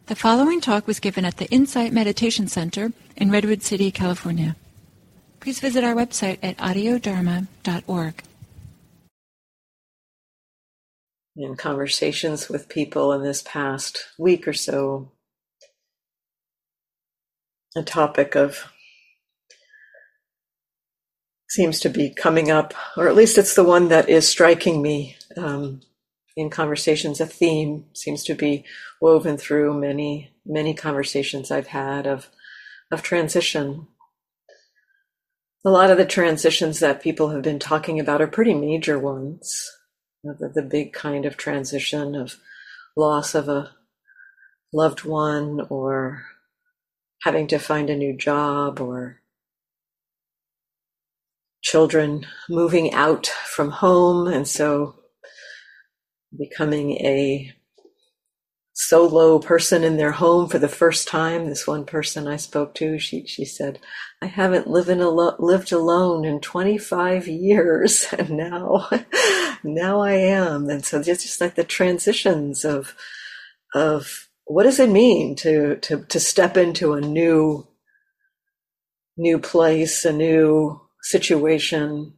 The following talk was given at the Insight Meditation Center in Redwood City, California. Please visit our website at audiodharma.org. In conversations with people in this past week or so, a topic of seems to be coming up, or at least it's the one that is striking me in conversations. A theme seems to be woven through many conversations I've had of transition. A lot of the transitions that people have been talking about are pretty major ones. The big kind of transition of loss of a loved one, or having to find a new job, or children moving out from home, and so becoming a solo person in their home for the first time. This one person I spoke to, she said, I haven't lived alone in 25 years, and now I am. And so it's just like the transitions of what does it mean to step into a new place, a new situation.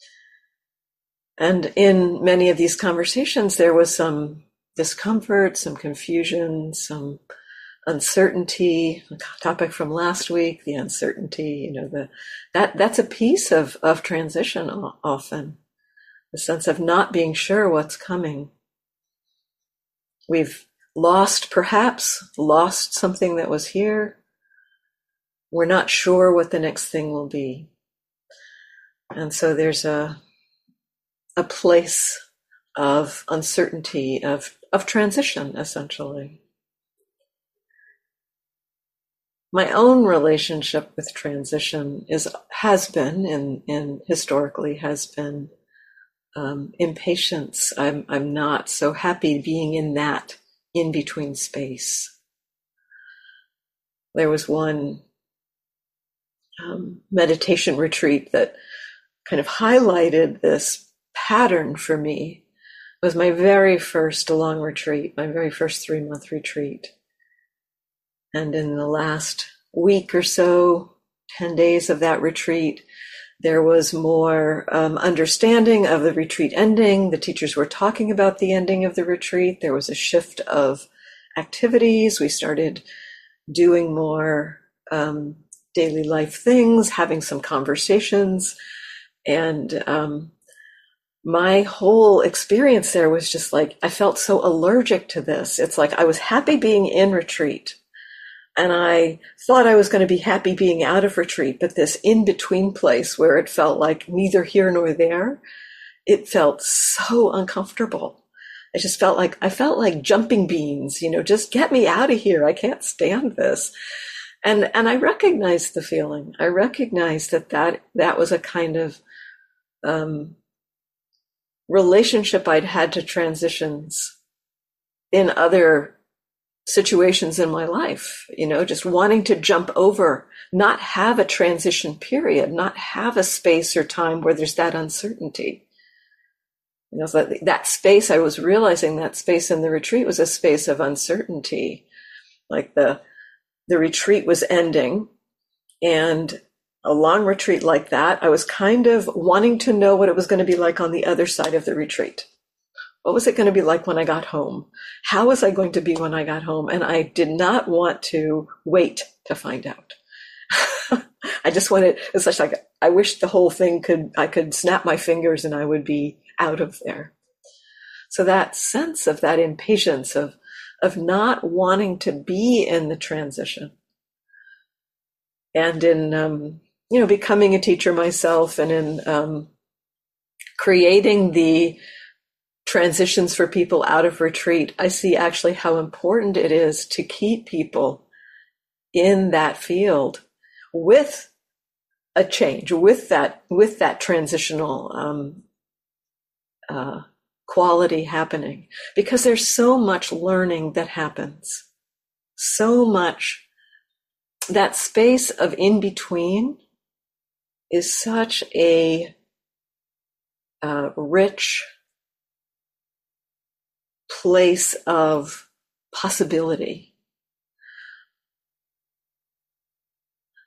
And in many of these conversations, there was some discomfort, some confusion, some uncertainty. A topic from last week, the uncertainty, that's a piece of transition often. The sense of not being sure what's coming. We've perhaps lost something that was here. We're not sure what the next thing will be. And so there's a place of uncertainty, of transition, essentially. My own relationship with transition historically has been impatience. I'm not so happy being in that in-between space. There was one meditation retreat that kind of highlighted this pattern for me. It was my very first long retreat, my very first 3-month retreat. And in the last week or so, 10 days of that retreat, there was more understanding of the retreat ending. The teachers were talking about the ending of the retreat. There was a shift of activities. We started doing more daily life things, having some conversations. And my whole experience there was just like, I felt so allergic to this. It's like I was happy being in retreat. And I thought I was going to be happy being out of retreat, but this in-between place where it felt like neither here nor there, it felt so uncomfortable. I felt like jumping beans, just get me out of here. I can't stand this. And I recognized the feeling. I recognized that was a kind of relationship I'd had to transitions in other situations in my life, just wanting to jump over, not have a transition period, not have a space or time where there's that uncertainty. So that space, I was realizing that space in the retreat was a space of uncertainty. Like the retreat was ending, and a long retreat like that, I was kind of wanting to know what it was going to be like on the other side of the retreat. What was it going to be like when I got home? How was I going to be when I got home? And I did not want to wait to find out. I just wanted, it's such like, I wish the whole thing I could snap my fingers and I would be out of there. So that sense of that impatience of not wanting to be in the transition. And in, becoming a teacher myself, and in creating the transitions for people out of retreat, I see actually how important it is to keep people in that field with a change, with that transitional quality happening, because there's so much learning that happens, so much. That space of in between is such a rich place of possibility.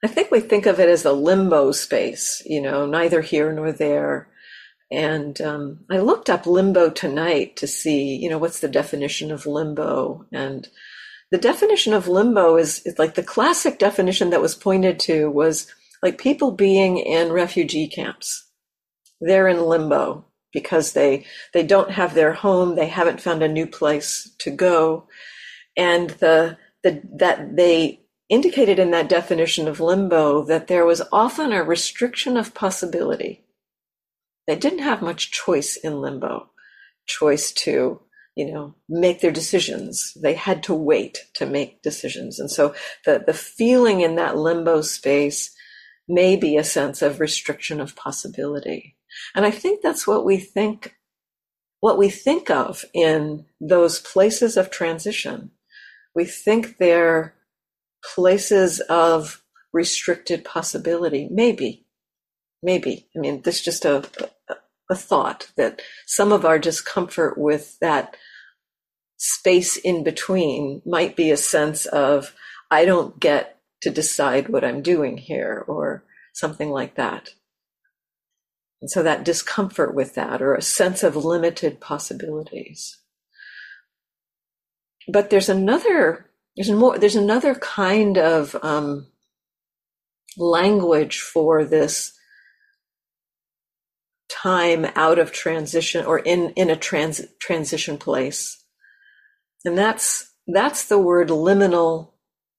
I think we think of it as a limbo space, neither here nor there. And I looked up limbo tonight to see, what's the definition of limbo. And the definition of limbo is like the classic definition that was pointed to was like people being in refugee camps. They're in limbo because they don't have their home, they haven't found a new place to go. And that they indicated in that definition of limbo that there was often a restriction of possibility. They didn't have much choice in limbo, choice to, make their decisions. They had to wait to make decisions. And so the feeling in that limbo space may be a sense of restriction of possibility. And I think that's what we think of in those places of transition. We think they're places of restricted possibility. Maybe. I mean, this is just a thought that some of our discomfort with that space in between might be a sense of, I don't get to decide what I'm doing here, or something like that. And so that discomfort with that, or a sense of limited possibilities. But there's another kind of language for this time out of transition, or in a transition place. And that's the word liminal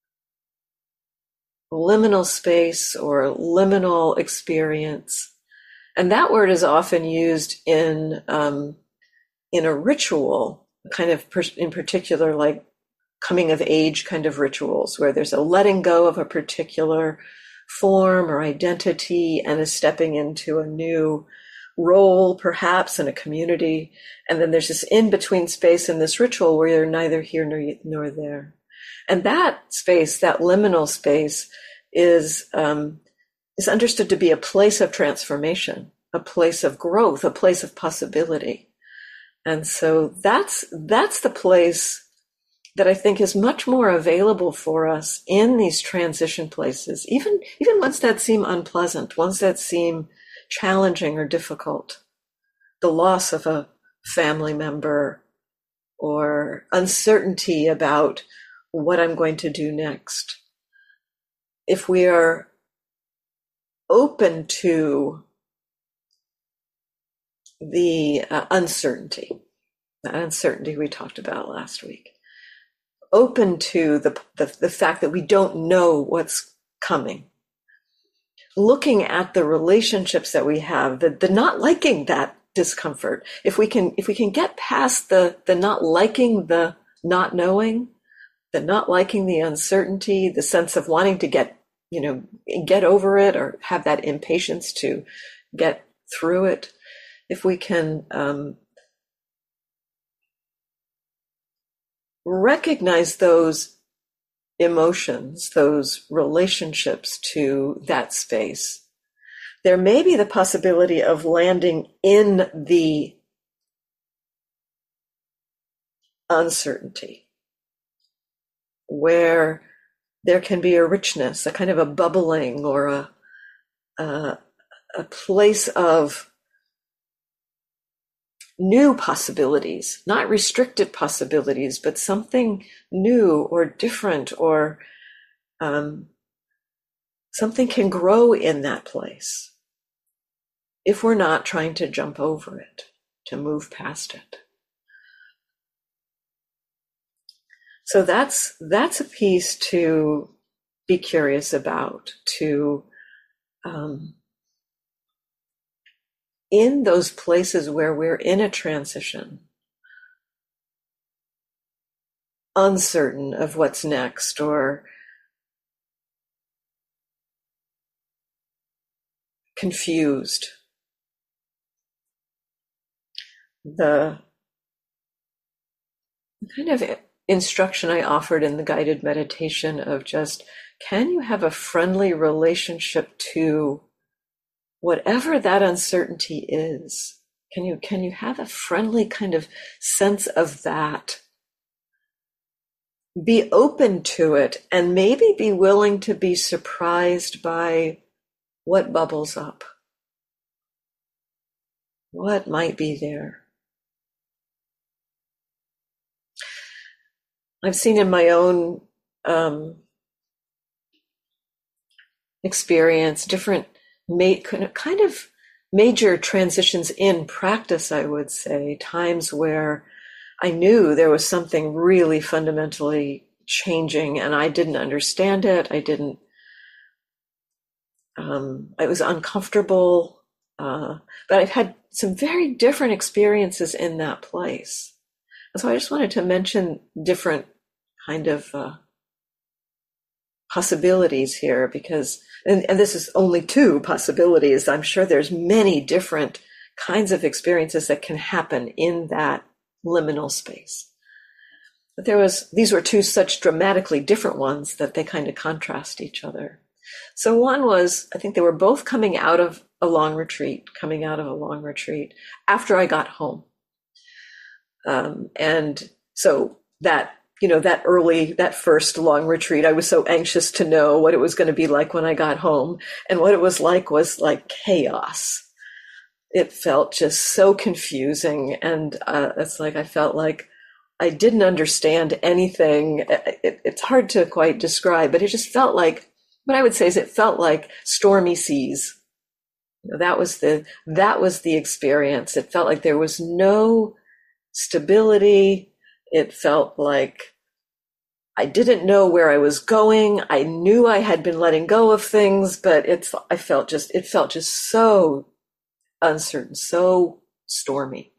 space or liminal experience. And that word is often used in a ritual, kind of in particular, like coming of age kind of rituals, where there's a letting go of a particular form or identity and a stepping into a new role, perhaps in a community. And then there's this in-between space in this ritual where you're neither here nor there. And that space, that liminal space, is understood to be a place of transformation, a place of growth, a place of possibility. And so that's the place that I think is much more available for us in these transition places, even ones that seem unpleasant, ones that seem challenging or difficult. The loss of a family member, or uncertainty about what I'm going to do next. If we are open to the uncertainty, that uncertainty we talked about last week, open to the fact that we don't know what's coming, looking at the relationships that we have, the not liking that discomfort. If we can get past the not liking the not knowing, the not liking the uncertainty, the sense of wanting to get over it, or have that impatience to get through it, if we can recognize those emotions, those relationships to that space, there may be the possibility of landing in the uncertainty, where there can be a richness, a kind of a bubbling, or a place of new possibilities, not restricted possibilities, but something new or different, or something can grow in that place if we're not trying to jump over it, to move past it. So that's a piece to be curious about, to in those places where we're in a transition, uncertain of what's next, or confused. The kind of instruction I offered in the guided meditation of just, can you have a friendly relationship to whatever that uncertainty is? Can you have a friendly kind of sense of that be open to it and maybe be willing to be surprised by what bubbles up. What might be there? I've seen in my own experience different kind of major transitions in practice, I would say, times where I knew there was something really fundamentally changing and I didn't understand it. I was uncomfortable, but I've had some very different experiences in that place. And so I just wanted to mention different kind of possibilities here because, and this is only two possibilities. I'm sure there's many different kinds of experiences that can happen in that liminal space. But these were two such dramatically different ones that they kind of contrast each other. So one was, I think they were both coming out of a long retreat after I got home. And so that first long retreat, I was so anxious to know what it was going to be like when I got home. And what it was like chaos. It felt just so confusing. And it's like I felt like I didn't understand anything. It's hard to quite describe, but it just felt like, what I would say is it felt like stormy seas. That was the experience. It felt like there was no stability. It felt like I didn't know where I was going. I knew I had been letting go of things, but it felt just so uncertain, so stormy.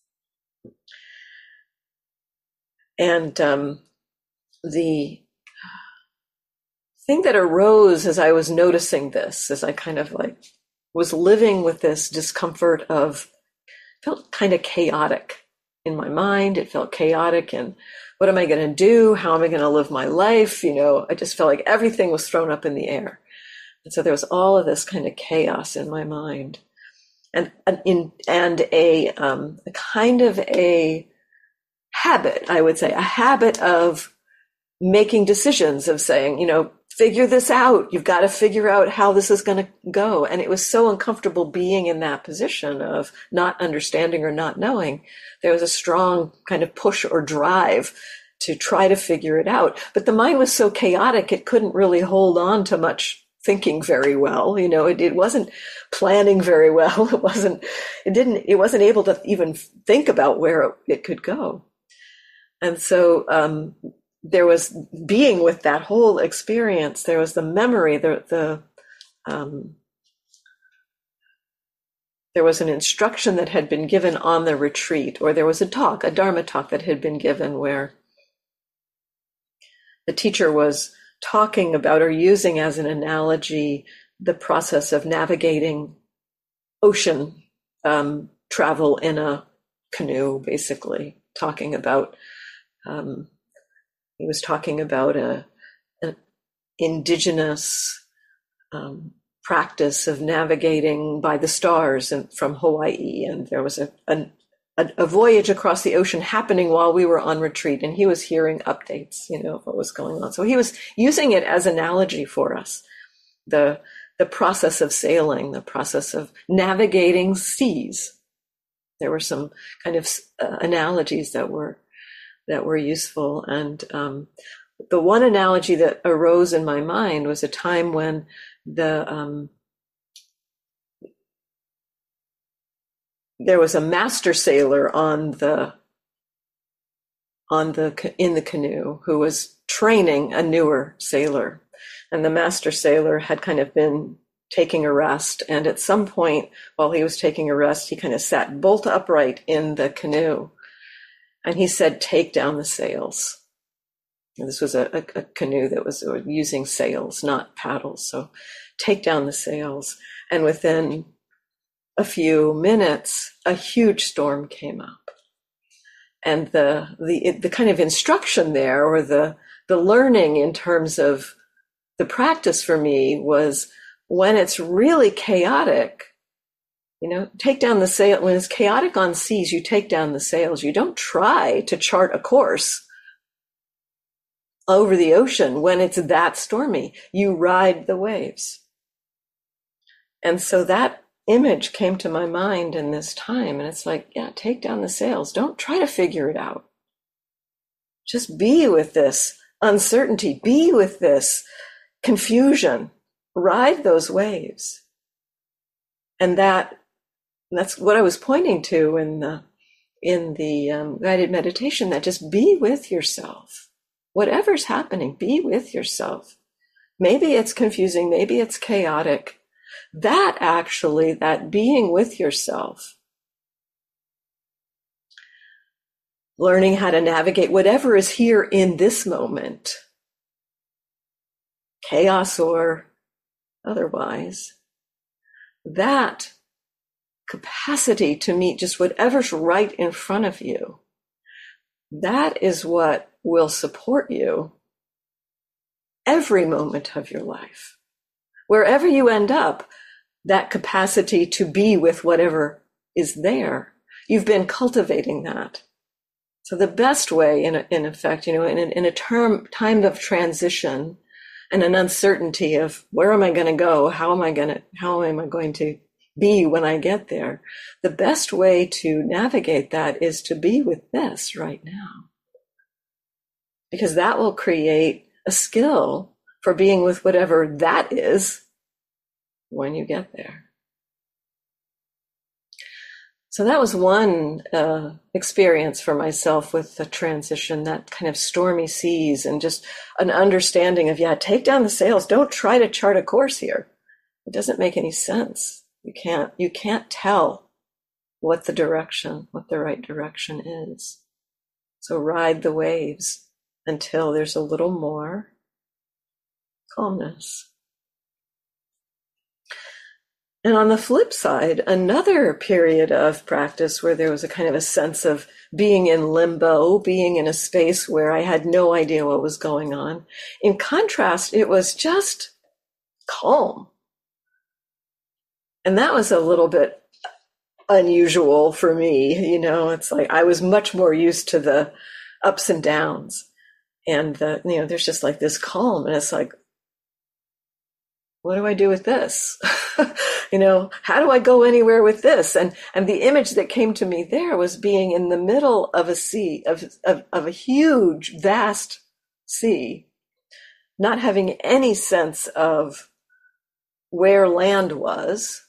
And the thing that arose as I was noticing this, as I kind of like was living with this discomfort felt kind of chaotic in my mind. It felt chaotic and what am I going to do? How am I going to live my life? I just felt like everything was thrown up in the air. And so there was all of this kind of chaos in my mind and a kind of a habit, I would say, a habit of making decisions, of saying, figure this out. You've got to figure out how this is going to go. And it was so uncomfortable being in that position of not understanding or not knowing. There was a strong kind of push or drive to try to figure it out. But the mind was so chaotic, it couldn't really hold on to much thinking very well. It wasn't planning very well. It wasn't able to even think about where it could go. And so, there was being with that whole experience. There was the memory, there was an instruction that had been given on the retreat, or there was a Dharma talk that had been given where the teacher was talking about or using as an analogy the process of navigating ocean travel in a canoe, basically talking about he was talking about an indigenous practice of navigating by the stars from Hawaii. And there was a voyage across the ocean happening while we were on retreat. And he was hearing updates, of what was going on. So he was using it as analogy for us, the process of sailing, the process of navigating seas. There were some kind of analogies that were useful. And the one analogy that arose in my mind was a time when there was a master sailor in the canoe who was training a newer sailor. And the master sailor had kind of been taking a rest. And at some point while he was taking a rest, he kind of sat bolt upright in the canoe. And he said, take down the sails. And this was a canoe that was using sails, not paddles. So take down the sails. And within a few minutes, a huge storm came up. And the kind of instruction there, or the learning in terms of the practice for me, was when it's really chaotic, take down the sail. When it's chaotic on seas, you take down the sails. You don't try to chart a course. over the ocean when it's that stormy. You ride the waves. And so that image came to my mind in this time. And it's like, yeah, take down the sails. Don't try to figure it out. Just be with this uncertainty. Be with this confusion. Ride those waves. And that's what I was pointing to in the guided meditation, that just be with yourself. Whatever's happening, be with yourself. Maybe it's confusing, maybe it's chaotic. That being with yourself, learning how to navigate whatever is here in this moment, chaos or otherwise, that capacity to meet just whatever's right in front of you, that is what will support you every moment of your life. Wherever you end up, that capacity to be with whatever is there, you've been cultivating that. So the best way, in effect, in a time of transition and an uncertainty of where am I going to go, how am I going to be when I get there, the best way to navigate that is to be with this right now. Because that will create a skill for being with whatever that is when you get there. So that was one experience for myself with the transition, that kind of stormy seas and just an understanding of, take down the sails. Don't try to chart a course here. It doesn't make any sense. You can't tell what the right direction is. So ride the waves until there's a little more calmness. And on the flip side, another period of practice where there was a kind of a sense of being in limbo, being in a space where I had no idea what was going on. In contrast, it was just calm. And that was a little bit unusual for me. It's like I was much more used to the ups and downs. And there's just like this calm, and it's like, what do I do with this? How do I go anywhere with this? And the image that came to me there was being in the middle of a sea, of a huge, vast sea, not having any sense of where land was,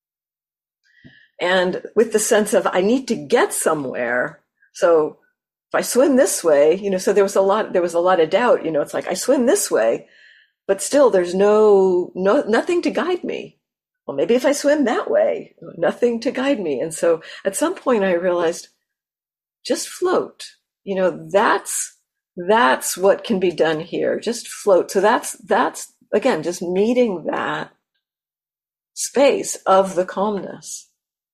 and with the sense of I need to get somewhere. So if I swim this way, so there was a lot of doubt. It's like I swim this way, but still there's nothing to guide me. Well, maybe if I swim that way, nothing to guide me. And so at some point I realized, just float. That's what can be done here. Just float. So that's again, just meeting that space of the calmness.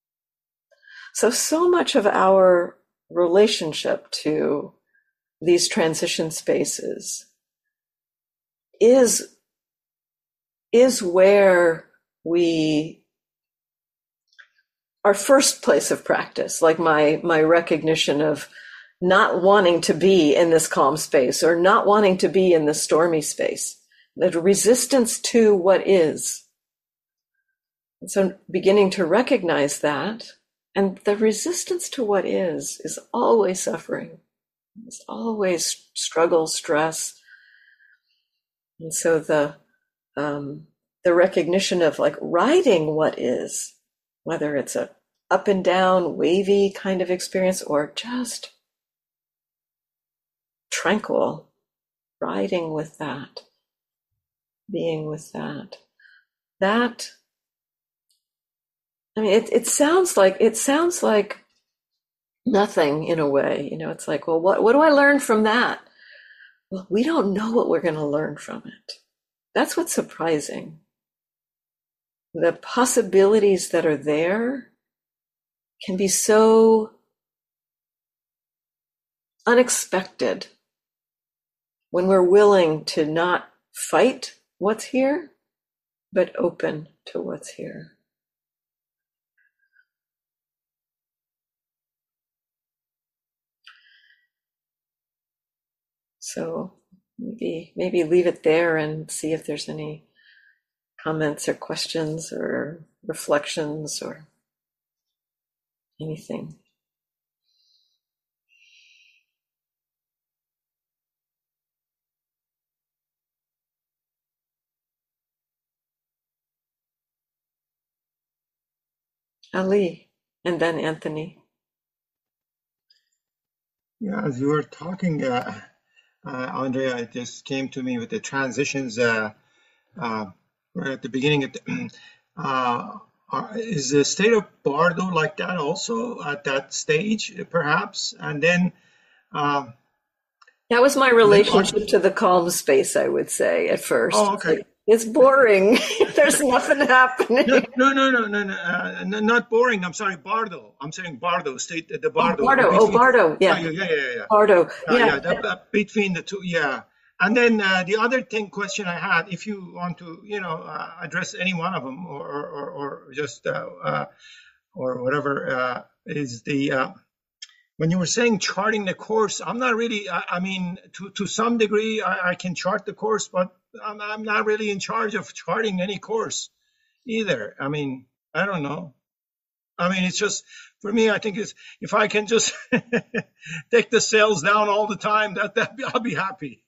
So much of our relationship to these transition spaces is where our first place of practice, like my recognition of not wanting to be in this calm space or not wanting to be in this stormy space, the resistance to what is. And so beginning to recognize that, and the resistance to what is always suffering. It's always struggle, stress. And so the recognition of like riding what is, whether it's a up and down, wavy kind of experience or just tranquil, riding with that, being with that. That, I mean, it sounds like nothing in a way. It's like, well, what do I learn from that? Well, we don't know what we're going to learn from it. That's what's surprising. The possibilities that are there can be so unexpected when we're willing to not fight what's here, but open to what's here. So maybe leave it there and see if there's any comments or questions or reflections or anything. Ali, and then Anthony. Yeah, as you were talking, Andrea, it just came to me with the transitions right at the beginning. Is the state of Bardo like that also at that stage, perhaps? And then that was my then relationship to the calm space, I would say, at first. Oh, okay. It's boring. There's nothing happening. No, not boring. I'm sorry, Bardo. I'm saying Bardo, state the Bardo. Bardo. Yeah. Bardo. Yeah. Between the two, yeah. And then the other question I had, if you want to, address any one of them, or just or whatever, is the when you were saying charting the course, I'm not really. I mean, to some degree, I can chart the course, but I'm not really in charge of charting any course either. I mean, I don't know. I mean, it's just, for me, I think it's, if I can just take the sales down all the time, I'll be happy.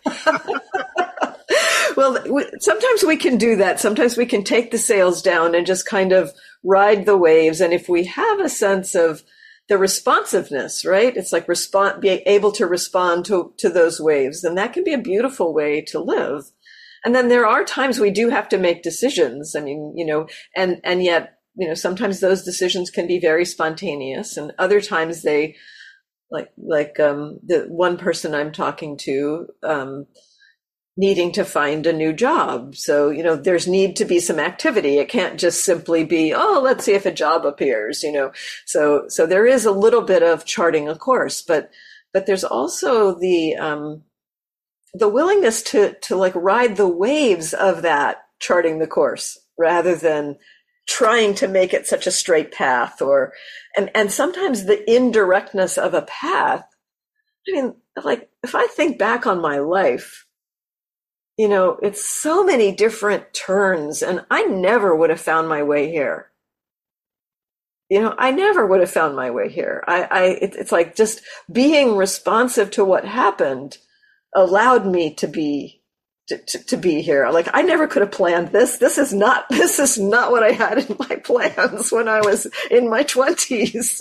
Well, sometimes we can do that. Sometimes we can take the sales down and just kind of ride the waves. And if we have a sense of the responsiveness, right? It's like be able to respond to those waves, then that can be a beautiful way to live. And then there are times we do have to make decisions. I mean, and yet, sometimes those decisions can be very spontaneous, and other times they, like the one person I'm talking to, needing to find a new job. So, there's need to be some activity. It can't just simply be, oh, let's see if a job appears, So there is a little bit of charting a course, but there's also the willingness to like ride the waves of that charting the course rather than trying to make it such a straight path, and sometimes the indirectness of a path. I mean, like, if I think back on my life, it's so many different turns, and I never would have found my way here. I never would have found my way here. It's like just being responsive to what happened allowed me to be here. Like, I never could have planned this. This is not what I had in my plans when I was in my 20s,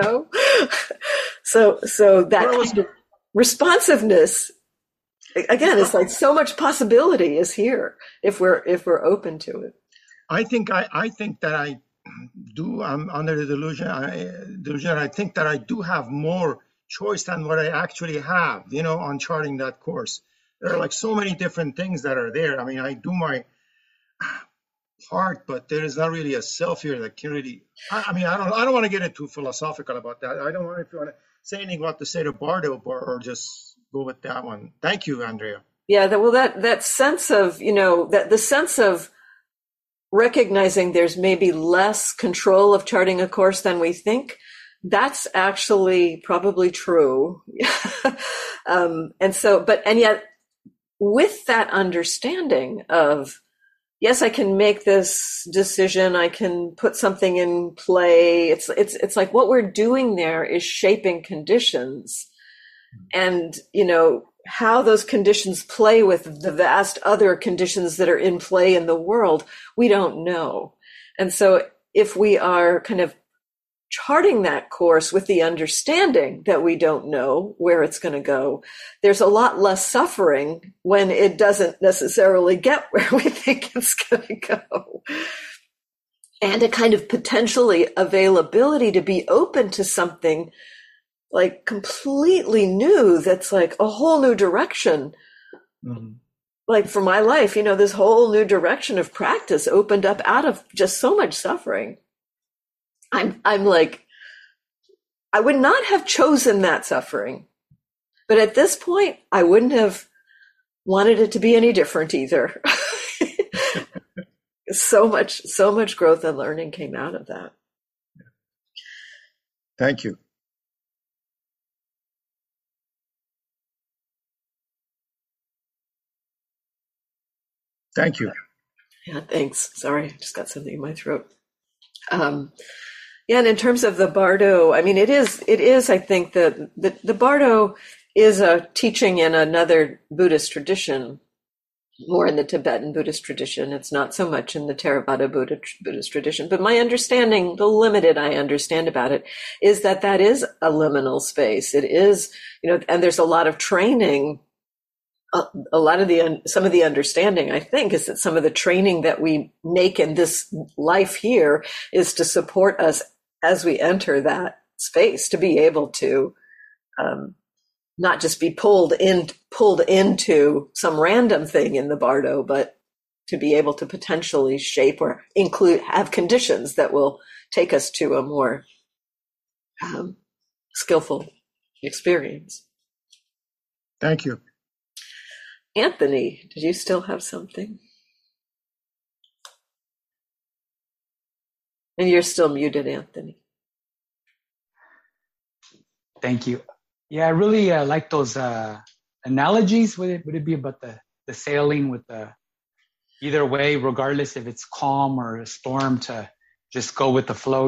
So that kind of responsiveness, again, it's like so much possibility is here if we're open to it. I think that I do. I'm under the delusion. I think that I do have more choice than what I actually have, on charting that course. There are like so many different things that are there. I mean, I do my part, but there is not really a self here that can really. I mean, I don't want to get into philosophical about that. I don't want, if you want to say anything about the state of Bardo, or just go with that one. Thank you, Andrea. Yeah, that sense of, that the sense of recognizing there's maybe less control of charting a course than we think. That's actually probably true. And yet with that understanding of, yes, I can make this decision, I can put something in play. It's like what we're doing there is shaping conditions, and, how those conditions play with the vast other conditions that are in play in the world, we don't know. And so if we are kind of charting that course with the understanding that we don't know where it's going to go, there's a lot less suffering when it doesn't necessarily get where we think it's going to go. And a kind of potentially availability to be open to something like completely new, that's like a whole new direction. Mm-hmm. Like for my life, this whole new direction of practice opened up out of just so much suffering. I'm like, I would not have chosen that suffering, but at this point, I wouldn't have wanted it to be any different either. So much growth and learning came out of that. Thank you. Thank you. Yeah, thanks. Sorry, I just got something in my throat. Yeah, and in terms of the Bardo, I mean, it is, I think that the Bardo is a teaching in another Buddhist tradition, more in the Tibetan Buddhist tradition. It's not so much in the Theravada Buddhist tradition. But my understanding, the limited I understand about it, is that is a liminal space. It is, and there's a lot of training. A lot of some of the understanding, I think, is that some of the training that we make in this life here is to support us as we enter that space, to be able to not just be pulled into some random thing in the Bardo, but to be able to potentially shape or have conditions that will take us to a more skillful experience. Thank you. Anthony, did you still have something? And you're still muted, Anthony. Thank you. Yeah, I really like those analogies. Would it be about the sailing with the either way, regardless if it's calm or a storm, to just go with the flow,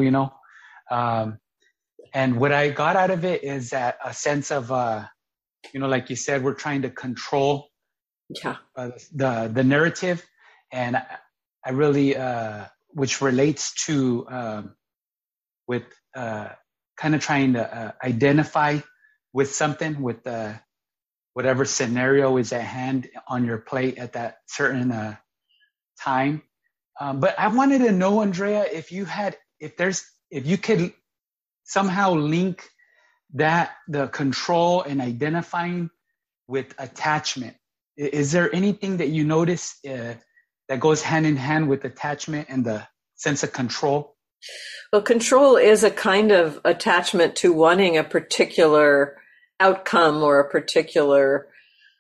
and what I got out of it is that a sense of, like you said, we're trying to control the narrative, and I really, which relates to with kind of trying to identify with something, with whatever scenario is at hand on your plate at that certain time. But I wanted to know, Andrea, if you could somehow link the control and identifying with attachment. Is there anything that you notice that goes hand in hand with attachment and the sense of control? Well, control is a kind of attachment to wanting a particular outcome or a particular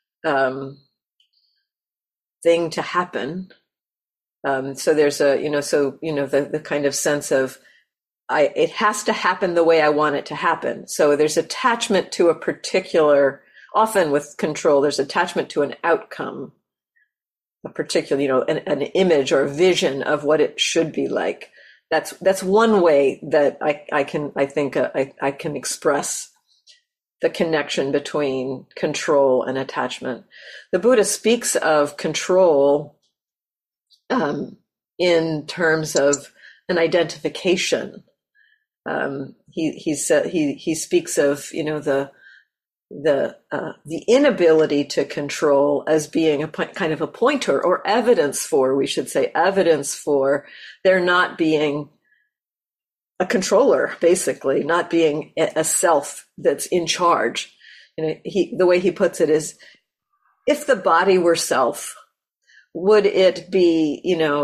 thing to happen. So there's the kind of sense of it has to happen the way I want it to happen. So there's attachment to a particular. Often with control, there's attachment to an outcome, a particular, an image or a vision of what it should be like. That's one way that I can express the connection between control and attachment. The Buddha speaks of control in terms of an identification. He speaks of the inability to control as being a kind of a pointer or evidence for there not being a controller, basically, not being a self that's in charge. The way he puts it is, if the body were self, would it be,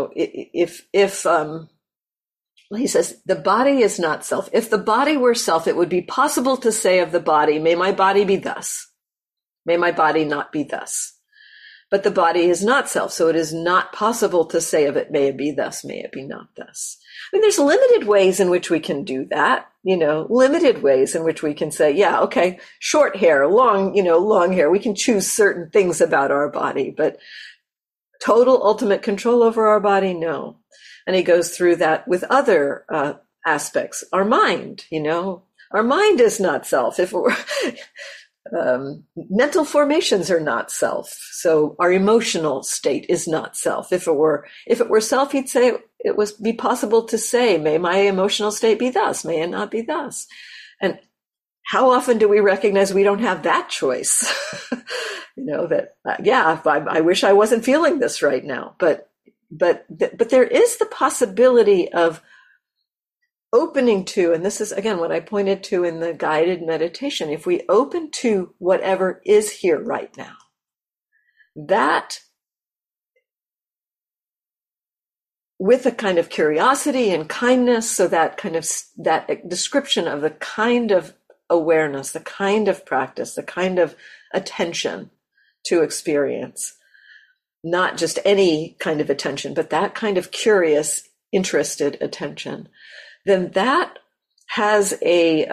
he says, the body is not self. If the body were self, it would be possible to say of the body, may my body be thus. May my body not be thus. But the body is not self, so it is not possible to say of it, may it be thus, may it be not thus. I mean, there's limited ways in which we can do that, limited ways in which we can say, yeah, okay, short hair, long hair. We can choose certain things about our body, but total ultimate control over our body, no. And he goes through that with other aspects. Our mind, our mind is not self. If it were, mental formations are not self. So our emotional state is not self. If it were self, he'd say it would be possible to say, may my emotional state be thus, may it not be thus. And how often do we recognize we don't have that choice? I wish I wasn't feeling this right now, but there is the possibility of opening to, and this is again what I pointed to in the guided meditation, if we open to whatever is here right now, that with a kind of curiosity and kindness, so that description of the kind of awareness, the kind of practice, the kind of attention to experience, not just any kind of attention, but that kind of curious, interested attention, then that has a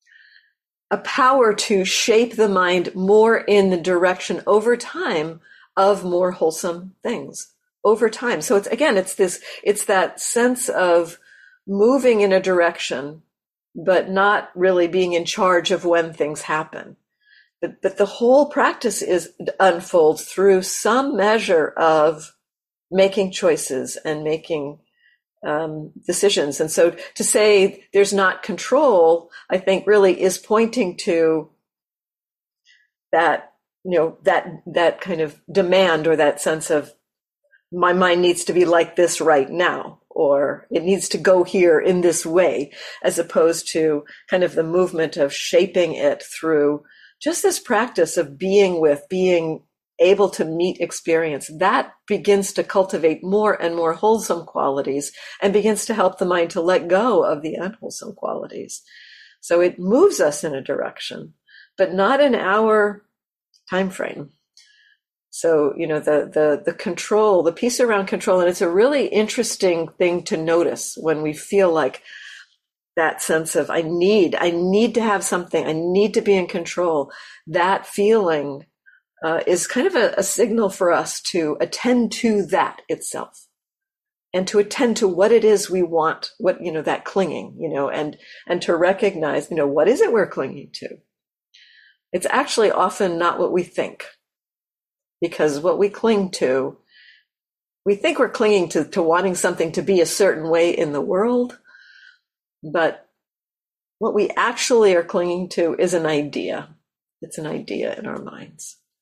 power to shape the mind more in the direction over time of more wholesome things over time. So it's that sense of moving in a direction, but not really being in charge of when things happen. But the whole practice unfolds through some measure of making choices and making decisions. And so to say there's not control, I think really is pointing to that, that kind of demand, or that sense of my mind needs to be like this right now, or it needs to go here in this way, as opposed to kind of the movement of shaping it through just this practice of being able to meet experience. That begins to cultivate more and more wholesome qualities and begins to help the mind to let go of the unwholesome qualities. So it moves us in a direction, but not in our time frame. So, the control, the piece around control, and it's a really interesting thing to notice when we feel like that sense of I need to have something, I need to be in control. That feeling is kind of a signal for us to attend to that itself, and to attend to what it is we want, what, that clinging, and to recognize, what is it we're clinging to? It's actually often not what we think, because what we cling to, we think we're clinging to wanting something to be a certain way in the world, but what we actually are clinging to is an idea. It's an idea in our minds.